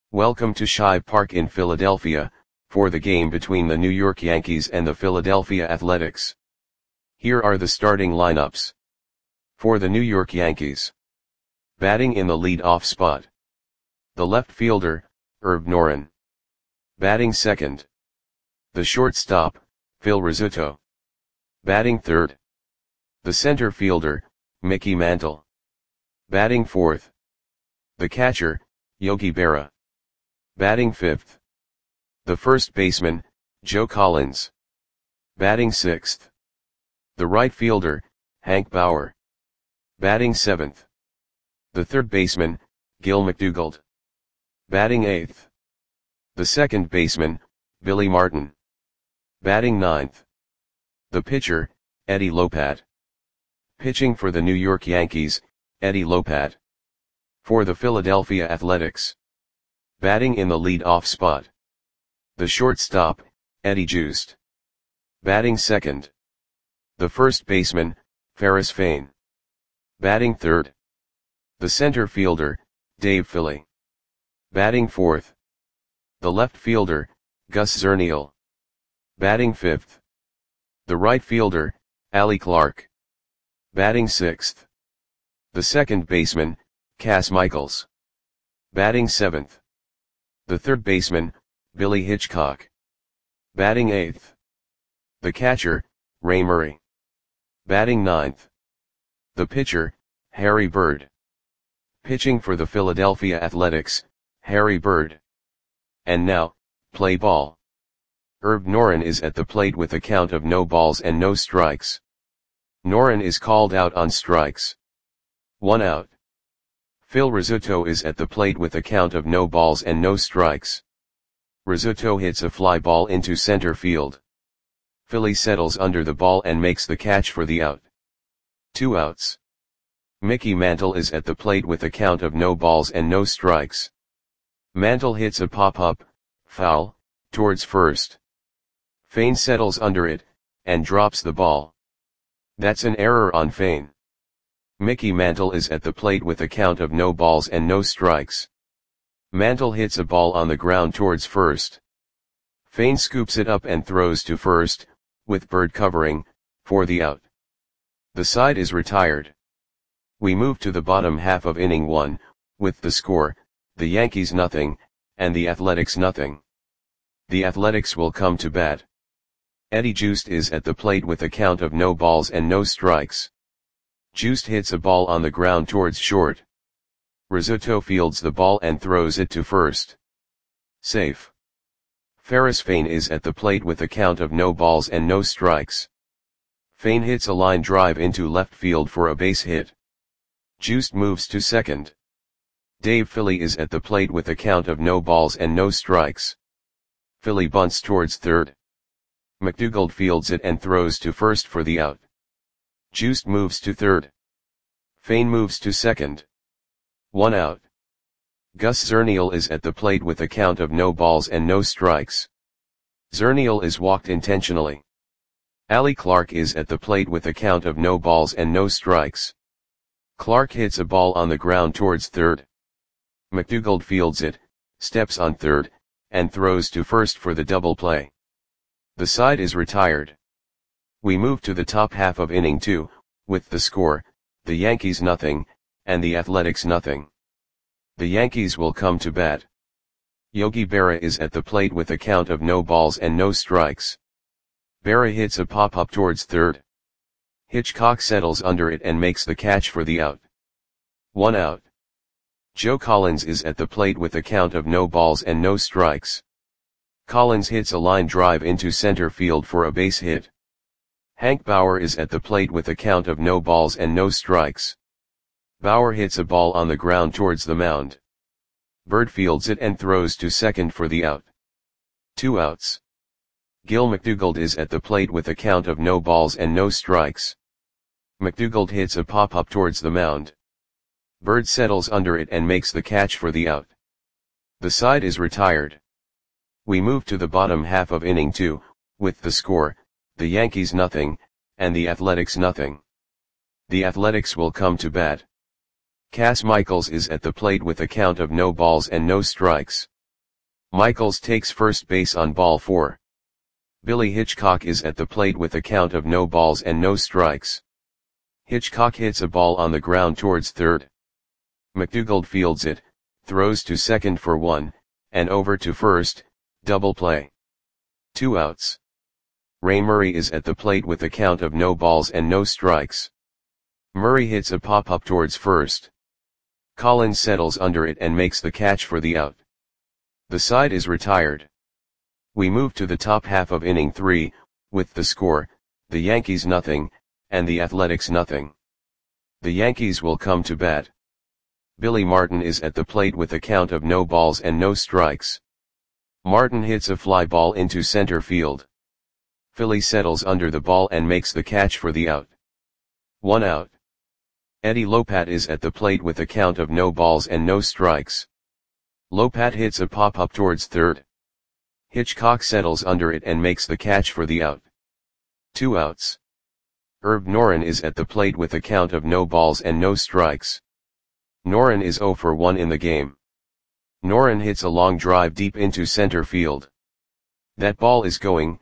Welcome to Shive Park in Philadelphia, for the game between the New York Yankees and the Philadelphia Athletics. Here are the starting lineups. For the New York Yankees. Batting in the lead-off spot. The left fielder, Herb Noren. Batting second. The shortstop, Phil Rizzuto. Batting third. The center fielder, Mickey Mantle. Batting fourth. The catcher, Yogi Berra. Batting fifth. The first baseman, Joe Collins. Batting sixth. The right fielder, Hank Bauer. Batting seventh. The third baseman, Gil McDougald. Batting eighth. The second baseman, Billy Martin. Batting ninth. The pitcher, Eddie Lopat. Pitching for the New York Yankees, Eddie Lopat. For the Philadelphia Athletics. Batting in the lead-off spot. The shortstop, Eddie Joost. Batting second. The first baseman, Ferris Fain. Batting third. The center fielder, Dave Philly. Batting fourth. The left fielder, Gus Zernial. Batting fifth. The right fielder, Allie Clark. Batting sixth. The second baseman, Cass Michaels. Batting seventh. The third baseman, Billy Hitchcock. Batting eighth. The catcher, Ray Murray. Batting ninth. The pitcher, Harry Bird. Pitching for the Philadelphia Athletics, Harry Bird. And now, play ball. Herb Noren is at the plate with a count of no balls and no strikes. Noren is called out on strikes. 1 out. Phil Rizzuto is at the plate with a count of no balls and no strikes. Rizzuto hits a fly ball into center field. Philly settles under the ball and makes the catch for the out. 2 outs. Mickey Mantle is at the plate with a count of no balls and no strikes. Mantle hits a pop-up, foul, towards first. Fain settles under it, and drops the ball. That's an error on Fain. Mickey Mantle is at the plate with a count of no balls and no strikes. Mantle hits a ball on the ground towards first. Fain scoops it up and throws to first, with Bird covering, for the out. The side is retired. We move to the bottom half of inning 1, with the score, the Yankees nothing, and the Athletics nothing. The Athletics will come to bat. Eddie Joost is at the plate with a count of no balls and no strikes. Joost hits a ball on the ground towards short. Rizzuto fields the ball and throws it to first. Safe. Ferris Fain is at the plate with a count of no balls and no strikes. Fain hits a line drive into left field for a base hit. Joost moves to second. Dave Philly is at the plate with a count of no balls and no strikes. Philly bunts towards third. McDougald fields it and throws to first for the out. Joost moves to third. Fain moves to second. 1 out. Gus Zernial is at the plate with a count of no balls and no strikes. Zernial is walked intentionally. Allie Clark is at the plate with a count of no balls and no strikes. Clark hits a ball on the ground towards third. McDougald fields it, steps on third, and throws to first for the double play. The side is retired. We move to the top half of inning 2, with the score, the Yankees nothing, and the Athletics nothing. The Yankees will come to bat. Yogi Berra is at the plate with a count of no balls and no strikes. Berra hits a pop-up towards third. Hitchcock settles under it and makes the catch for the out. 1 out. Joe Collins is at the plate with a count of no balls and no strikes. Collins hits a line drive into center field for a base hit. Hank Bauer is at the plate with a count of no balls and no strikes. Bauer hits a ball on the ground towards the mound. Bird fields it and throws to second for the out. 2 outs. Gil McDougald is at the plate with a count of no balls and no strikes. McDougald hits a pop-up towards the mound. Bird settles under it and makes the catch for the out. The side is retired. We move to the bottom half of inning 2, with the score, the Yankees nothing, and the Athletics nothing. The Athletics will come to bat. Cass Michaels is at the plate with a count of no balls and no strikes. Michaels takes first base on ball 4. Billy Hitchcock is at the plate with a count of no balls and no strikes. Hitchcock hits a ball on the ground towards third. McDougald fields it, throws to second for 1, and over to first, double play. 2 outs. Ray Murray is at the plate with a count of no balls and no strikes. Murray hits a pop-up towards first. Collins settles under it and makes the catch for the out. The side is retired. We move to the top half of inning 3, with the score, the Yankees nothing, and the Athletics nothing. The Yankees will come to bat. Billy Martin is at the plate with a count of no balls and no strikes. Martin hits a fly ball into center field. Philly settles under the ball and makes the catch for the out. 1 out. Eddie Lopat is at the plate with a count of no balls and no strikes. Lopat hits a pop-up towards third. Hitchcock settles under it and makes the catch for the out. 2 outs. Herb Noren is at the plate with a count of no balls and no strikes. Noren is 0 for 1 in the game. Noren hits a long drive deep into center field. That ball is going,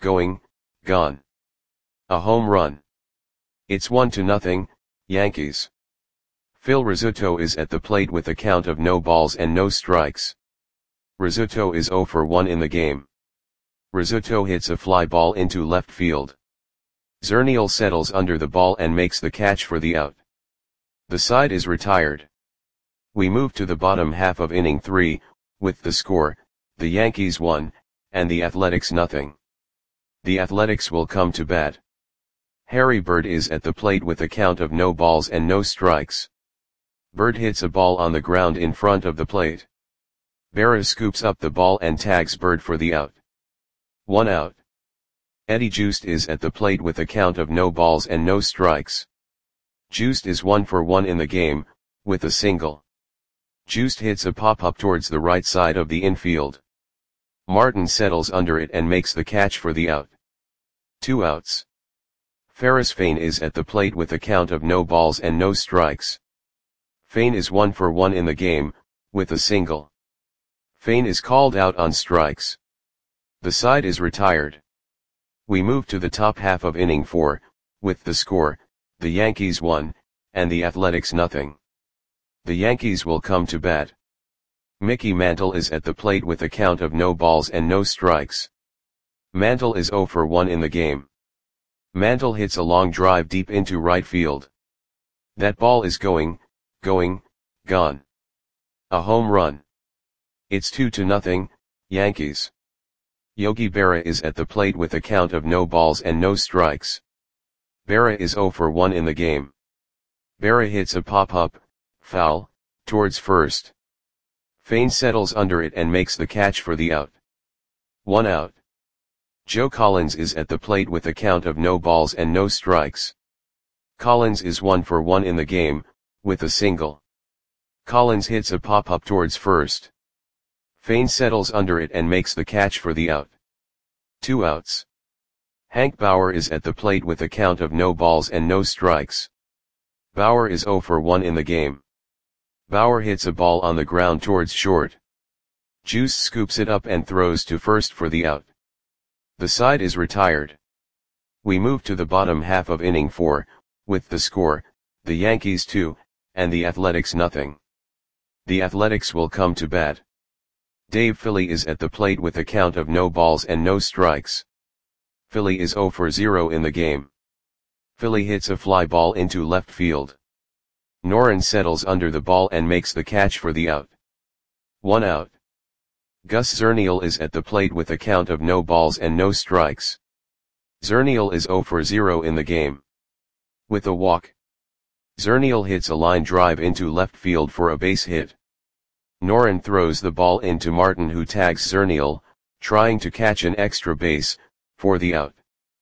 gone. A home run. It's 1-0, Yankees. Phil Rizzuto is at the plate with a count of no balls and no strikes. Rizzuto is 0 for 1 in the game. Rizzuto hits a fly ball into left field. Zernial settles under the ball and makes the catch for the out. The side is retired. We move to the bottom half of inning 3, with the score, the Yankees 1, and the Athletics nothing. The Athletics will come to bat. Harry Bird is at the plate with a count of no balls and no strikes. Bird hits a ball on the ground in front of the plate. Berra scoops up the ball and tags Bird for the out. 1 out. Eddie Joost is at the plate with a count of no balls and no strikes. Joost is 1 for 1 in the game, with a single. Joost hits a pop-up towards the right side of the infield. Martin settles under it and makes the catch for the out. 2 outs. Ferris Fain is at the plate with a count of no balls and no strikes. Fain is 1 for 1 in the game, with a single. Fain is called out on strikes. The side is retired. We move to the top half of inning 4, with the score, the Yankees 1, and the Athletics nothing. The Yankees will come to bat. Mickey Mantle is at the plate with a count of no balls and no strikes. Mantle is 0 for 1 in the game. Mantle hits a long drive deep into right field. That ball is going, gone. A home run. It's 2-0, Yankees. Yogi Berra is at the plate with a count of no balls and no strikes. Berra is 0 for 1 in the game. Berra hits a pop-up, foul, towards first. Fain settles under it and makes the catch for the out. 1 out. Joe Collins is at the plate with a count of no balls and no strikes. Collins is 1 for 1 in the game, with a single. Collins hits a pop-up towards first. Fain settles under it and makes the catch for the out. 2 outs. Hank Bauer is at the plate with a count of no balls and no strikes. Bauer is 0 for 1 in the game. Bauer hits a ball on the ground towards short. Juice scoops it up and throws to first for the out. The side is retired. We move to the bottom half of inning 4, with the score, the Yankees 2, and the Athletics nothing. The Athletics will come to bat. Dave Philly is at the plate with a count of no balls and no strikes. Philly is 0 for 0 in the game. Philly hits a fly ball into left field. Noren settles under the ball and makes the catch for the out. 1 out. Gus Zernial is at the plate with a count of no balls and no strikes. Zernial is 0 for 0 in the game. With a walk. Zernial hits a line drive into left field for a base hit. Noren throws the ball into Martin, who tags Zernial, trying to catch an extra base, for the out.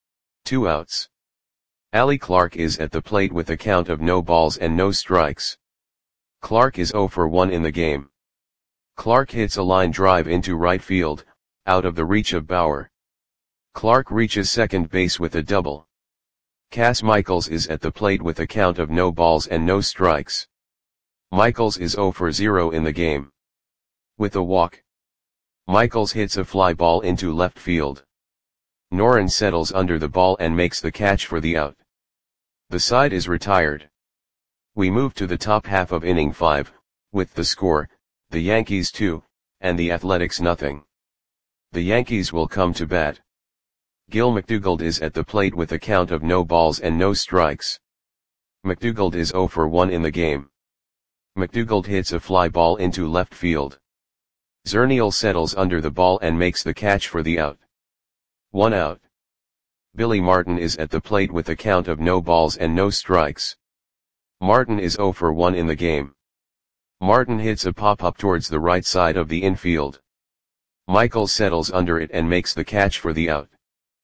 2 outs. Ali Clark is at the plate with a count of no balls and no strikes. Clark is 0 for 1 in the game. Clark hits a line drive into right field, out of the reach of Bauer. Clark reaches second base with a double. Cass Michaels is at the plate with a count of no balls and no strikes. Michaels is 0 for 0 in the game. With a walk. Michaels hits a fly ball into left field. Noren settles under the ball and makes the catch for the out. The side is retired. We move to the top half of inning 5, with the score, the Yankees 2, and the Athletics nothing. The Yankees will come to bat. Gil McDougald is at the plate with a count of no balls and no strikes. McDougald is 0 for 1 in the game. McDougald hits a fly ball into left field. Zernial settles under the ball and makes the catch for the out. 1 out. Billy Martin is at the plate with a count of no balls and no strikes. Martin is 0 for 1 in the game. Martin hits a pop-up towards the right side of the infield. Michaels settles under it and makes the catch for the out.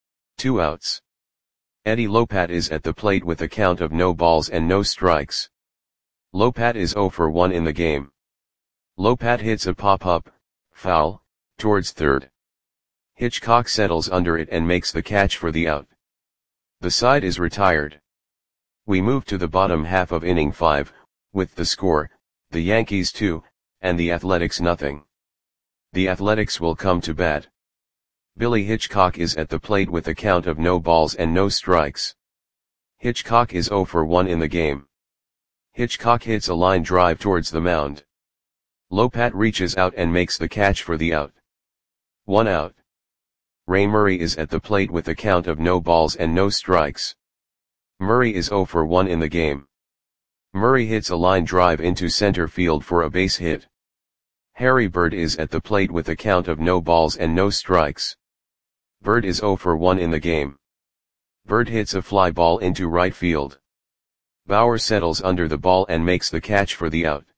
2 outs. Eddie Lopat is at the plate with a count of no balls and no strikes. Lopat is 0 for 1 in the game. Lopat hits a pop-up, foul, towards third. Hitchcock settles under it and makes the catch for the out. The side is retired. We move to the bottom half of inning 5, with the score, the Yankees 2, and the Athletics nothing. The Athletics will come to bat. Billy Hitchcock is at the plate with a count of no balls and no strikes. Hitchcock is 0 for 1 in the game. Hitchcock hits a line drive towards the mound. Lopat reaches out and makes the catch for the out. 1 out. Ray Murray is at the plate with a count of no balls and no strikes. Murray is 0 for 1 in the game. Murray hits a line drive into center field for a base hit. Harry Bird is at the plate with a count of no balls and no strikes. Bird is 0 for 1 in the game. Bird hits a fly ball into right field. Bauer settles under the ball and makes the catch for the out.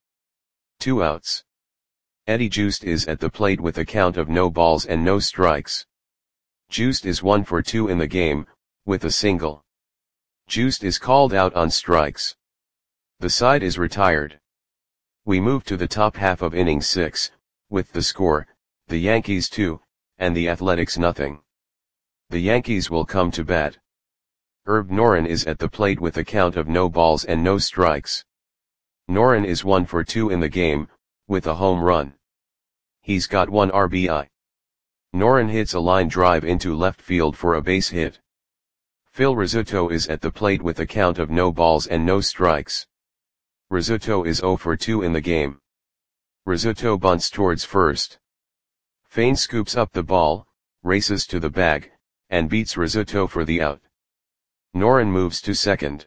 2 outs. Eddie Joost is at the plate with a count of no balls and no strikes. Joost is 1 for 2 in the game, with a single. Joost is called out on strikes. The side is retired. We move to the top half of inning 6, with the score, the Yankees 2, and the Athletics nothing. The Yankees will come to bat. Herb Noren is at the plate with a count of no balls and no strikes. Noren is 1 for 2 in the game, with a home run. He's got 1 RBI. Noren hits a line drive into left field for a base hit. Phil Rizzuto is at the plate with a count of no balls and no strikes. Rizzuto is 0 for 2 in the game. Rizzuto bunts towards first. Fain scoops up the ball, races to the bag, and beats Rizzuto for the out. Noren moves to second.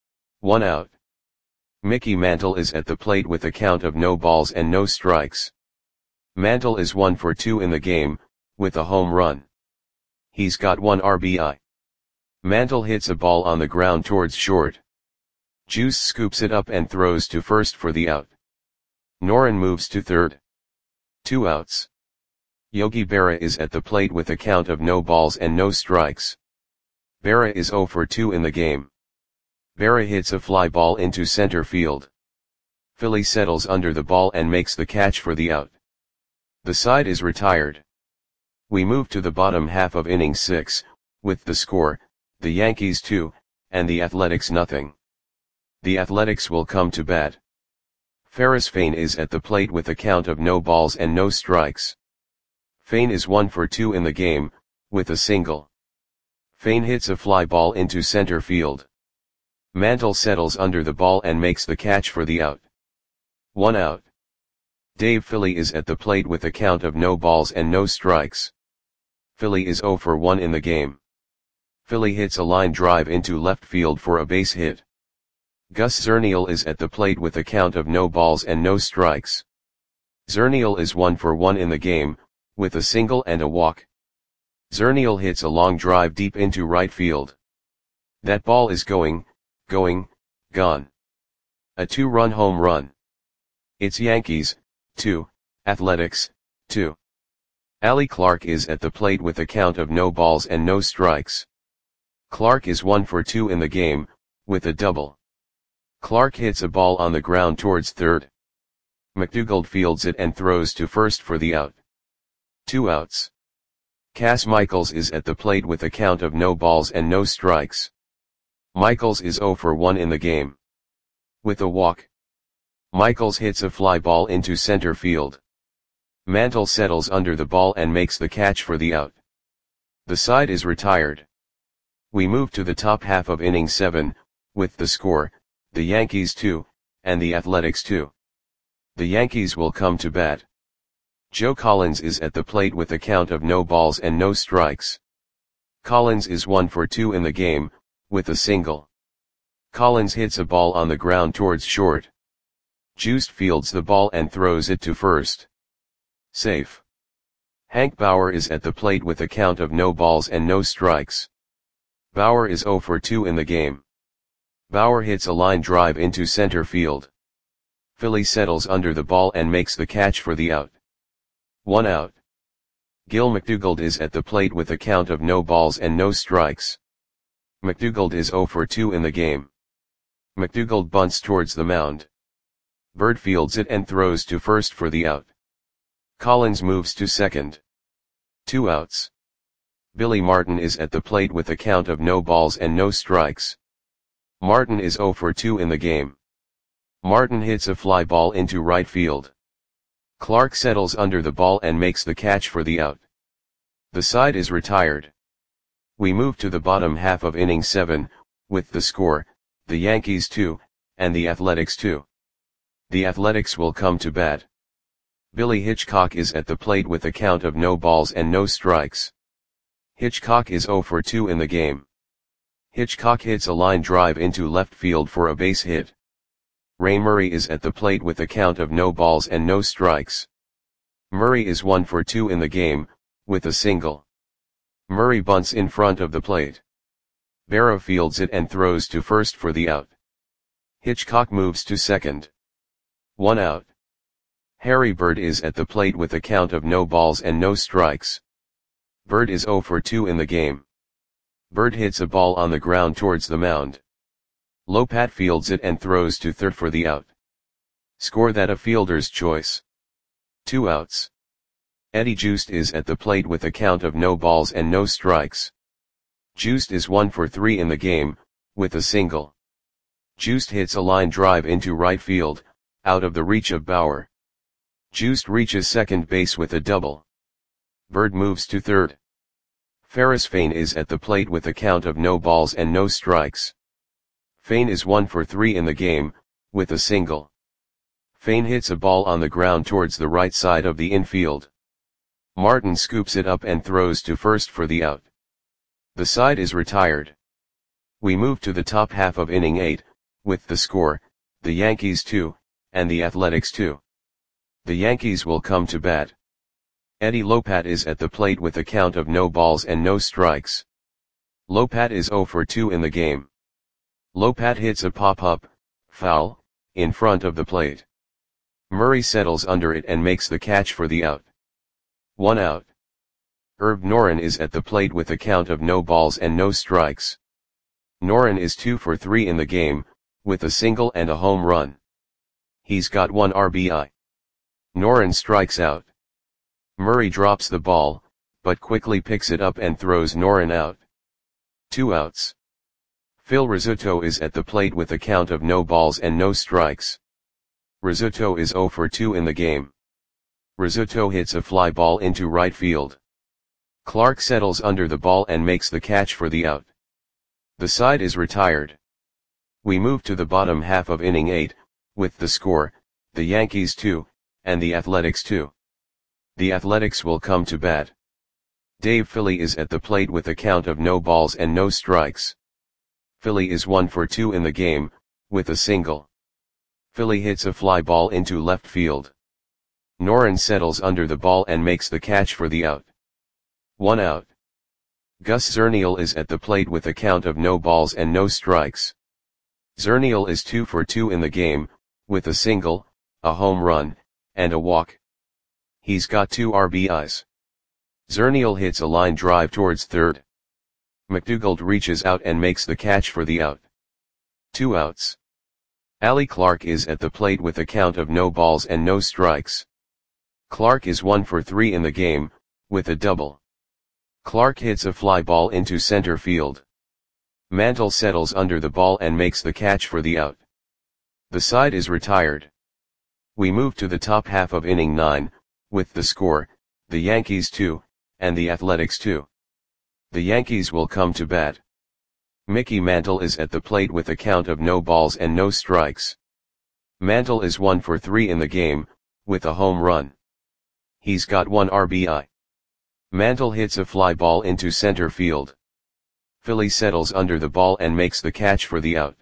1 out. Mickey Mantle is at the plate with a count of no balls and no strikes. Mantle is 1 for 2 in the game, with a home run. He's got 1 RBI. Mantle hits a ball on the ground towards short. Juice scoops it up and throws to first for the out. Noren moves to third. 2 outs. Yogi Berra is at the plate with a count of no balls and no strikes. Berra is 0 for 2 in the game. Berra hits a fly ball into center field. Philly settles under the ball and makes the catch for the out. The side is retired. We move to the bottom half of inning 6, with the score, the Yankees 2, and the Athletics nothing. The Athletics will come to bat. Ferris Fain is at the plate with a count of no balls and no strikes. Fain is 1 for 2 in the game, with a single. Fain hits a fly ball into center field. Mantle settles under the ball and makes the catch for the out. 1 out. Dave Philly is at the plate with a count of no balls and no strikes. Philly is 0 for 1 in the game. Philly hits a line drive into left field for a base hit. Gus Zernial is at the plate with a count of no balls and no strikes. Zernial is 1 for 1 in the game, with a single and a walk. Zernial hits a long drive deep into right field. That ball is gone. A 2-run home run. It's Yankees, 2, Athletics, 2. Ali Clark is at the plate with a count of no balls and no strikes. Clark is 1 for 2 in the game, with a double. Clark hits a ball on the ground towards third. McDougald fields it and throws to first for the out. 2 outs. Cass Michaels is at the plate with a count of no balls and no strikes. Michaels is 0 for 1 in the game. With a walk. Michaels hits a fly ball into center field. Mantle settles under the ball and makes the catch for the out. The side is retired. We move to the top half of inning 7, with the score, the Yankees 2, and the Athletics 2. The Yankees will come to bat. Joe Collins is at the plate with a count of no balls and no strikes. Collins is 1 for 2 in the game, with a single. Collins hits a ball on the ground towards short. Juiced fields the ball and throws it to first. Safe. Hank Bauer is at the plate with a count of no balls and no strikes. Bauer is 0 for 2 in the game. Bauer hits a line drive into center field. Philly settles under the ball and makes the catch for the out. 1 out. Gil McDougald is at the plate with a count of no balls and no strikes. McDougald is 0 for 2 in the game. McDougald bunts towards the mound. Bird fields it and throws to first for the out. Collins moves to second. 2 outs. Billy Martin is at the plate with a count of no balls and no strikes. Martin is 0 for 2 in the game. Martin hits a fly ball into right field. Clark settles under the ball and makes the catch for the out. The side is retired. We move to the bottom half of inning 7, with the score, the Yankees 2, and the Athletics 2. The Athletics will come to bat. Billy Hitchcock is at the plate with a count of no balls and no strikes. Hitchcock is 0 for 2 in the game. Hitchcock hits a line drive into left field for a base hit. Ray Murray is at the plate with a count of no balls and no strikes. Murray is 1 for 2 in the game, with a single. Murray bunts in front of the plate. Barrow fields it and throws to first for the out. Hitchcock moves to second. 1 out. Harry Bird is at the plate with a count of no balls and no strikes. Bird is 0 for 2 in the game. Bird hits a ball on the ground towards the mound. Lopat fields it and throws to third for the out. Score that a fielder's choice. 2 outs. Eddie Juiced is at the plate with a count of no balls and no strikes. Juiced is 1 for 3 in the game, with a single. Juiced hits a line drive into right field, out of the reach of Bauer. Juiced reaches second base with a double. Bird moves to third. Ferris Fain is at the plate with a count of no balls and no strikes. Fain is 1 for 3 in the game, with a single. Fain hits a ball on the ground towards the right side of the infield. Martin scoops it up and throws to first for the out. The side is retired. We move to the top half of inning 8, with the score, the Yankees 2, and the Athletics 2. The Yankees will come to bat. Eddie Lopat is at the plate with a count of no balls and no strikes. Lopat is 0 for 2 in the game. Lopat hits a pop-up, foul, in front of the plate. Murray settles under it and makes the catch for the out. 1 out. Herb Noren is at the plate with a count of no balls and no strikes. Noren is 2 for 3 in the game, with a single and a home run. He's got 1 RBI. Noren strikes out. Murray drops the ball, but quickly picks it up and throws Noren out. 2 outs. Phil Rizzuto is at the plate with a count of no balls and no strikes. Rizzuto is 0 for 2 in the game. Rizzuto hits a fly ball into right field. Clark settles under the ball and makes the catch for the out. The side is retired. We move to the bottom half of inning 8, with the score, the Yankees 2, and the Athletics 2. The Athletics will come to bat. Dave Philly is at the plate with a count of no balls and no strikes. Philly is 1 for 2 in the game, with a single. Philly hits a fly ball into left field. Noren settles under the ball and makes the catch for the out. 1 out. Gus Zernial is at the plate with a count of no balls and no strikes. Zernial is 2 for 2 in the game, with a single, a home run, and a walk. He's got 2 RBIs. Zernial hits a line drive towards third. McDougald reaches out and makes the catch for the out. 2 outs. Allie Clark is at the plate with a count of no balls and no strikes. Clark is 1 for 3 in the game, with a double. Clark hits a fly ball into center field. Mantle settles under the ball and makes the catch for the out. The side is retired. We move to the top half of inning 9, with the score, the Yankees 2, and the Athletics 2. The Yankees will come to bat. Mickey Mantle is at the plate with a count of no balls and no strikes. Mantle is 1 for 3 in the game, with a home run. He's got 1 RBI. Mantle hits a fly ball into center field. Philly settles under the ball and makes the catch for the out.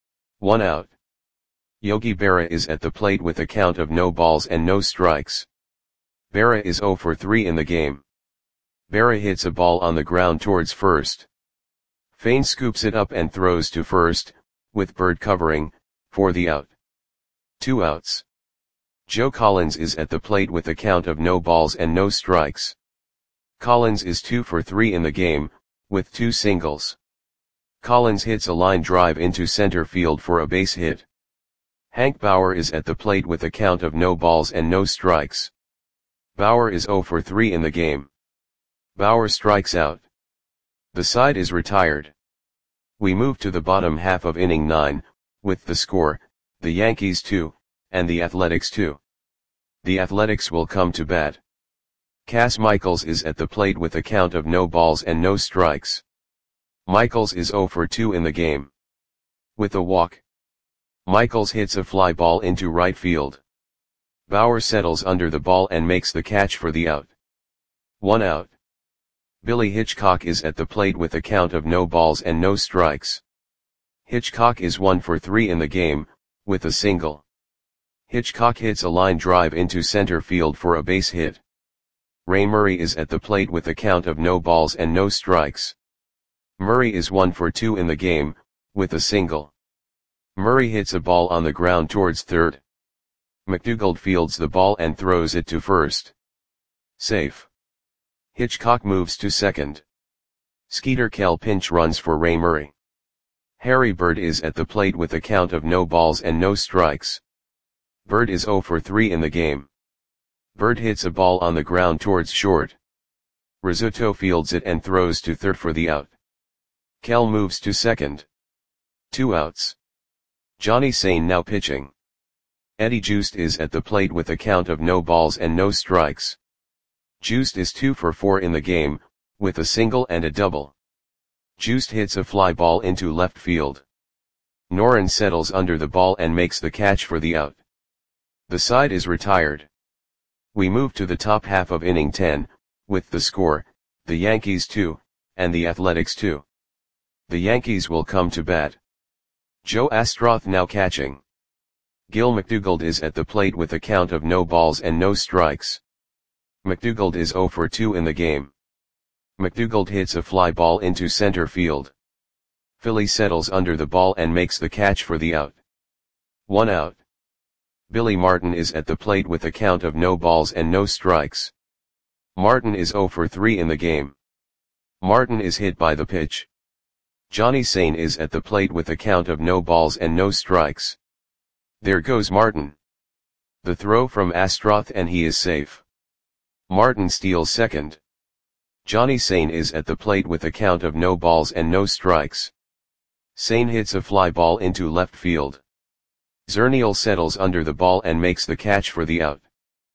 1 out. Yogi Berra is at the plate with a count of no balls and no strikes. Berra is 0 for 3 in the game. Berra hits a ball on the ground towards first. Fain scoops it up and throws to first, with Bird covering, for the out. 2 outs. Joe Collins is at the plate with a count of no balls and no strikes. Collins is 2 for 3 in the game, with 2 singles. Collins hits a line drive into center field for a base hit. Hank Bauer is at the plate with a count of no balls and no strikes. Bauer is 0 for 3 in the game. Bauer strikes out. The side is retired. We move to the bottom half of inning 9, with the score, the Yankees 2, and the Athletics 2. The Athletics will come to bat. Cass Michaels is at the plate with a count of no balls and no strikes. Michaels is 0 for 2 in the game. With a walk, Michaels hits a fly ball into right field. Bauer settles under the ball and makes the catch for the out. 1 out. Billy Hitchcock is at the plate with a count of no balls and no strikes. Hitchcock is 1 for 3 in the game, with a single. Hitchcock hits a line drive into center field for a base hit. Ray Murray is at the plate with a count of no balls and no strikes. Murray is 1 for 2 in the game, with a single. Murray hits a ball on the ground towards third. McDougald fields the ball and throws it to first. Safe. Hitchcock moves to second. Skeeter Kell pinch runs for Ray Murray. Harry Bird is at the plate with a count of no balls and no strikes. Bird is 0 for 3 in the game. Bird hits a ball on the ground towards short. Rizzuto fields it and throws to third for the out. Kell moves to second. 2 outs. Johnny Sain now pitching. Eddie Joost is at the plate with a count of no balls and no strikes. Joost is 2 for 4 in the game, with a single and a double. Joost hits a fly ball into left field. Noren settles under the ball and makes the catch for the out. The side is retired. We move to the top half of inning 10, with the score, the Yankees 2, and the Athletics 2. The Yankees will come to bat. Joe Astroth now catching. Gil McDougald is at the plate with a count of no balls and no strikes. McDougald is 0 for 2 in the game. McDougald hits a fly ball into center field. Philly settles under the ball and makes the catch for the out. 1 out. Billy Martin is at the plate with a count of no balls and no strikes. Martin is 0 for 3 in the game. Martin is hit by the pitch. Johnny Sain is at the plate with a count of no balls and no strikes. There goes Martin. The throw from Astroth and he is safe. Martin steals second. Johnny Sain is at the plate with a count of no balls and no strikes. Sain hits a fly ball into left field. Zernial settles under the ball and makes the catch for the out.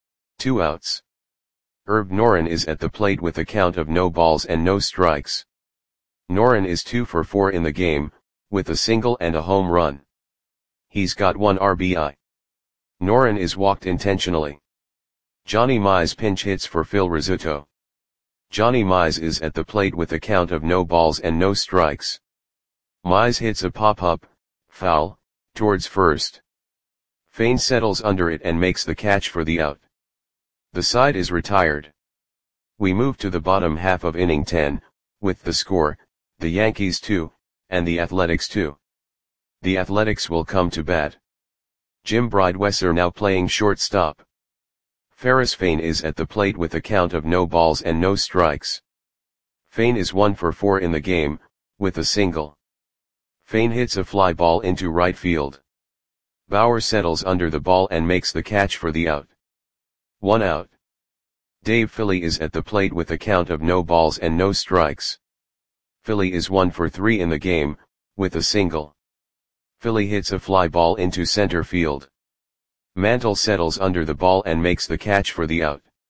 2 outs. Herb Noren is at the plate with a count of no balls and no strikes. Noren is 2 for 4 in the game, with a single and a home run. He's got 1 RBI. Noren is walked intentionally. Johnny Mize pinch hits for Phil Rizzuto. Johnny Mize is at the plate with a count of no balls and no strikes. Mize hits a pop-up, foul, towards first. Fain settles under it and makes the catch for the out. The side is retired. We move to the bottom half of inning 10, with the score, the Yankees 2, and the Athletics 2. The Athletics will come to bat. Jim Bridewesser now playing shortstop. Ferris Fain is at the plate with a count of no balls and no strikes. Fain is 1 for 4 in the game, with a single. Fain hits a fly ball into right field. Bauer settles under the ball and makes the catch for the out. 1 out. Dave Philly is at the plate with a count of no balls and no strikes. Philly is 1 for 3 in the game, with a single. Philly hits a fly ball into center field. Mantle settles under the ball and makes the catch for the out.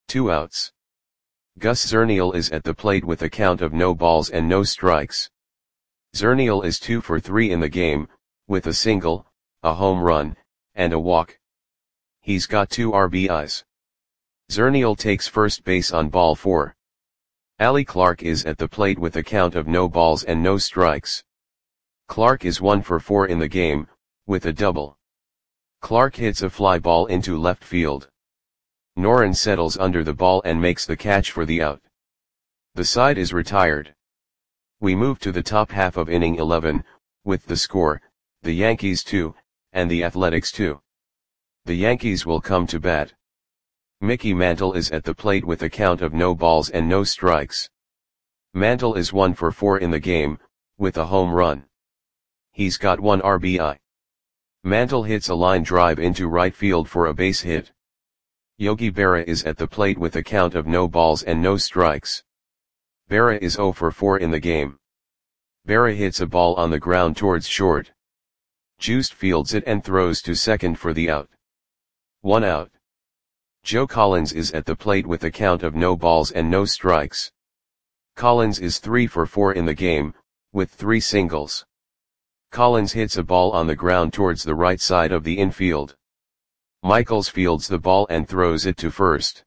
2 outs. Gus Zernial is at the plate with a count of no balls and no strikes. Zernial is 2 for 3 in the game, with a single, a home run, and a walk. He's got 2 RBIs. Zernial takes first base on ball 4. Ali Clark is at the plate with a count of no balls and no strikes. Clark is 1 for 4 in the game, with a double. Clark hits a fly ball into left field. Noren settles under the ball and makes the catch for the out. The side is retired. We move to the top half of inning 11, with the score, the Yankees 2, and the Athletics 2. The Yankees will come to bat. Mickey Mantle is at the plate with a count of no balls and no strikes. Mantle is 1 for 4 in the game, with a home run. He's got 1 RBI. Mantle hits a line drive into right field for a base hit. Yogi Berra is at the plate with a count of no balls and no strikes. Berra is 0 for 4 in the game. Berra hits a ball on the ground towards short. Juiced fields it and throws to second for the out. 1 out. Joe Collins is at the plate with a count of no balls and no strikes. Collins is 3 for 4 in the game, with 3 singles. Collins hits a ball on the ground towards the right side of the infield. Michaels fields the ball and throws it to first.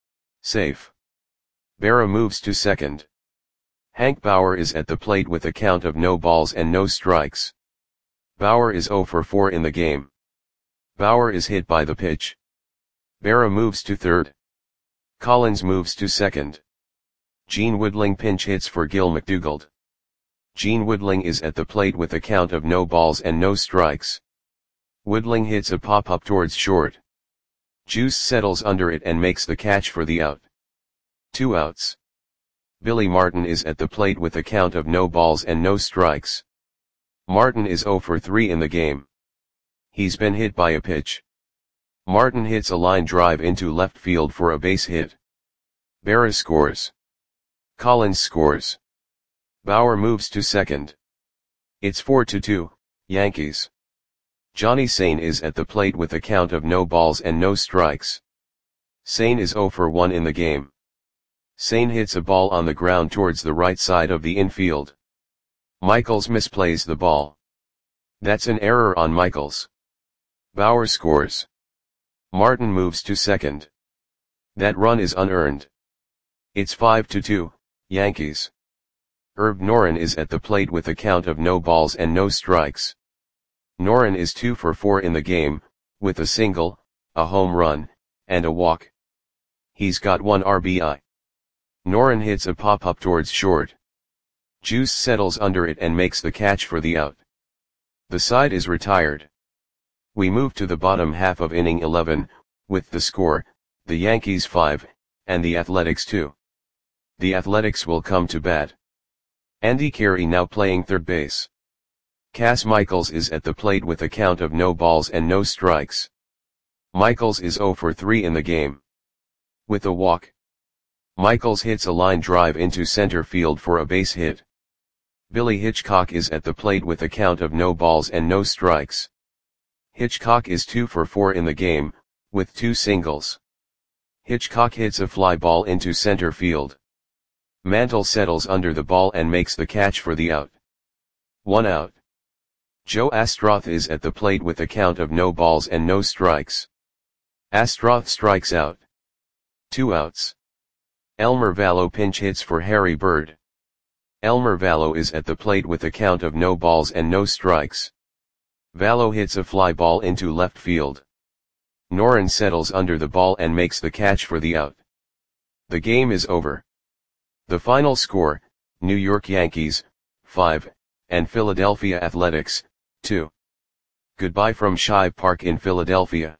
Safe. Berra moves to second. Hank Bauer is at the plate with a count of no balls and no strikes. Bauer is 0 for 4 in the game. Bauer is hit by the pitch. Berra moves to third. Collins moves to second. Gene Woodling pinch hits for Gil McDougald. Gene Woodling is at the plate with a count of no balls and no strikes. Woodling hits a pop-up towards short. Juice settles under it and makes the catch for the out. 2 outs. Billy Martin is at the plate with a count of no balls and no strikes. Martin is 0 for 3 in the game. He's been hit by a pitch. Martin hits a line drive into left field for a base hit. Berra scores. Collins scores. Bauer moves to second. It's 4-2, Yankees. Johnny Sain is at the plate with a count of no balls and no strikes. Sain is 0 for 1 in the game. Sain hits a ball on the ground towards the right side of the infield. Michaels misplays the ball. That's an error on Michaels. Bauer scores. Martin moves to second. That run is unearned. It's 5-2, Yankees. Herb Noren is at the plate with a count of no balls and no strikes. Noren is 2 for 4 in the game, with a single, a home run, and a walk. He's got 1 RBI. Noren hits a pop-up towards short. Juice settles under it and makes the catch for the out. The side is retired. We move to the bottom half of inning 11, with the score, the Yankees 5, and the Athletics 2. The Athletics will come to bat. Andy Carey now playing third base. Cass Michaels is at the plate with a count of no balls and no strikes. Michaels is 0 for 3 in the game. With a walk. Michaels hits a line drive into center field for a base hit. Billy Hitchcock is at the plate with a count of no balls and no strikes. Hitchcock is 2 for 4 in the game, with 2 singles. Hitchcock hits a fly ball into center field. Mantle settles under the ball and makes the catch for the out. 1 out. Joe Astroth is at the plate with a count of no balls and no strikes. Astroth strikes out. 2 outs. Elmer Vallow pinch hits for Harry Bird. Elmer Vallow is at the plate with a count of no balls and no strikes. Vallow hits a fly ball into left field. Noren settles under the ball and makes the catch for the out. The game is over. The final score, New York Yankees, 5, and Philadelphia Athletics, 2. Goodbye from Shive Park in Philadelphia.